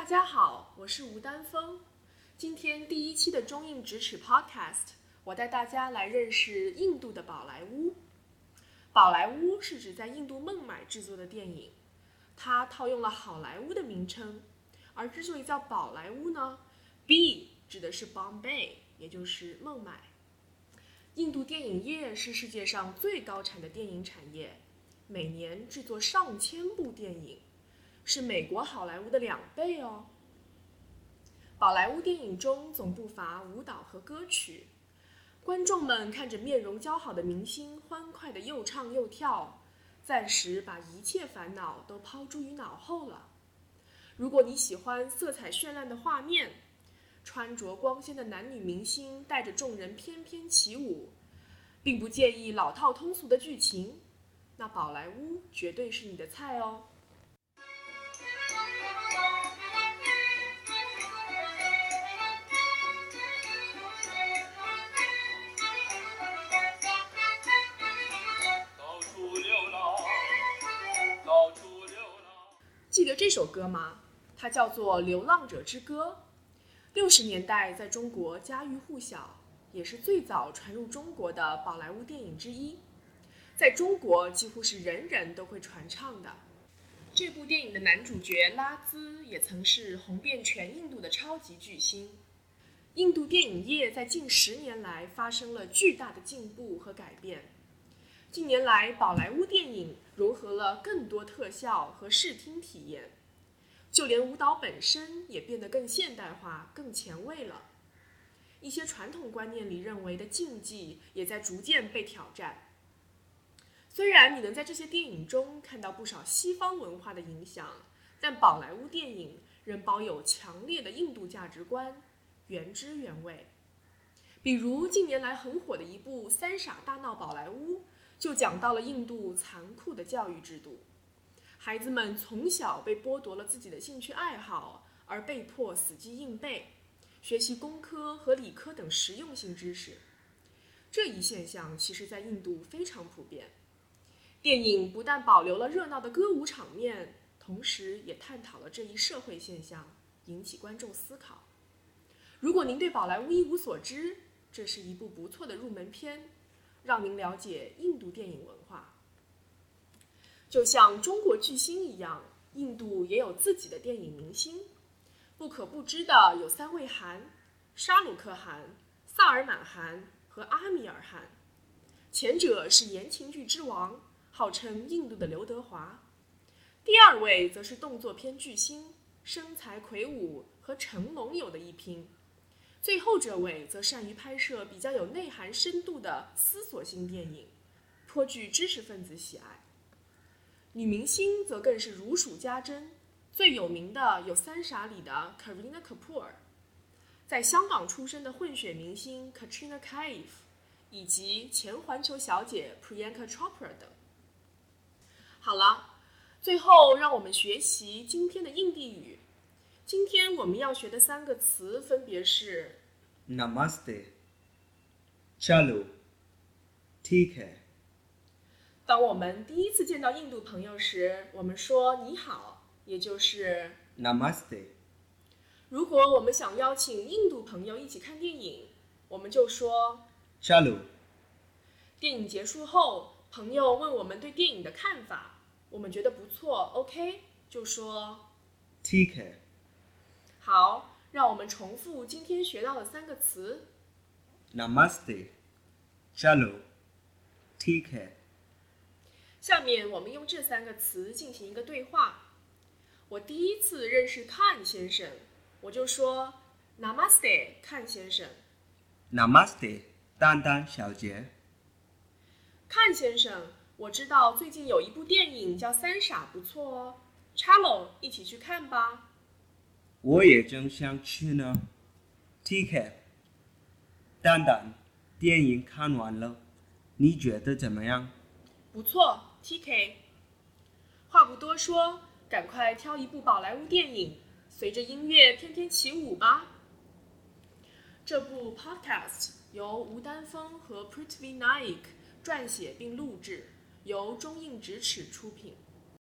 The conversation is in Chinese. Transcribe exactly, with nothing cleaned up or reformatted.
家好，我是吴丹峰。今天第一期的中印咫尺 Podcast， 我带大家来认识印度的宝莱坞。宝莱坞是指在印度孟买制作的电影，它套用了好莱坞的名称。而之所以叫宝莱坞呢 ，B 指的是 Bombay， 也就是孟买。印度电影业是世界上最高产的电影产业，每年制作上千部电影，是美国好莱坞的两倍哦。宝莱坞电影中总不乏舞蹈和歌曲，观众们看着面容姣好的明星欢快地又唱又跳，暂时把一切烦恼都抛诸于脑后了。如果你喜欢色彩绚烂的画面，穿着光鲜的男女明星带着众人翩翩起舞，并不介意老套通俗的剧情，那宝莱坞绝对是你的菜哦。记得这首歌吗？它叫做《流浪者之歌》。六十年代在中国家喻户晓，也是最早传入中国的宝莱坞电影之一，在中国几乎是人人都会传唱的。这部电影的男主角拉兹也曾是红遍全印度的超级巨星。印度电影业在近十年来发生了巨大的进步和改变。近年来，宝莱坞电影融合了更多特效和视听体验，就连舞蹈本身也变得更现代化、更前卫了。一些传统观念里认为的禁忌也在逐渐被挑战。虽然你能在这些电影中看到不少西方文化的影响，但宝莱坞电影仍保有强烈的印度价值观，原汁原味。比如近年来很火的一部《三傻大闹宝莱坞》，就讲到了印度残酷的教育制度。孩子们从小被剥夺了自己的兴趣爱好，而被迫死记硬背，学习工科和理科等实用性知识。这一现象其实在印度非常普遍。电影不但保留了热闹的歌舞场面，同时也探讨了这一社会现象，引起观众思考。如果您对宝莱坞一无所知，这是一部不错的入门片，让您了解印度电影文化。就像中国巨星一样，印度也有自己的电影明星。不可不知的有三位汗：沙鲁克汗、萨尔满汗和阿米尔汗。前者是言情剧之王，号称印度的刘德华；第二位则是动作片巨星，身材魁梧，和成龙有的一拼。最后这位则善于拍摄比较有内涵深度的思索性电影，颇具知识分子喜爱。女明星则更是如数家珍，最有名的有《三傻》里的 Kareena Kapoor， 在香港出生的混血明星 Katrina Kaif， 以及前环球小姐 Priyanka Chopra 等。好了，最后让我们学习今天的印地语。今天我们要学的三个词分别是 Namaste, Chalo, Theek hai。 当我们第一次见到印度朋友时，我们说你好，也就是 Namaste。 如果我们想邀请印度朋友一起看电影，我们就说 Chalo。 电影结束后，朋友问我们对电影的看法，我们觉得不错 OK， 就说 Theek hai。 好，让我们重复今天学到的三个词 Namaste, Chalo, Theek hai。 下面我们用这三个词进行一个对话。我第一次认识看先生，我就说 Namaste 看先生。 Namaste, 丹丹小姐。 看先生，我知道最近有一部电影叫《三傻》，不错哦。Chalo， 一起去看吧。 我也正想去呢。Theek hai。丹丹，电影看完了，你觉得怎么样？ 不错 T K。 话不多说，赶快挑一部宝莱坞电影，随着音乐翩翩起舞吧。这部 podcast 由吴丹峰和 Prithvi Naik 撰写并录制，由中印咫尺出品。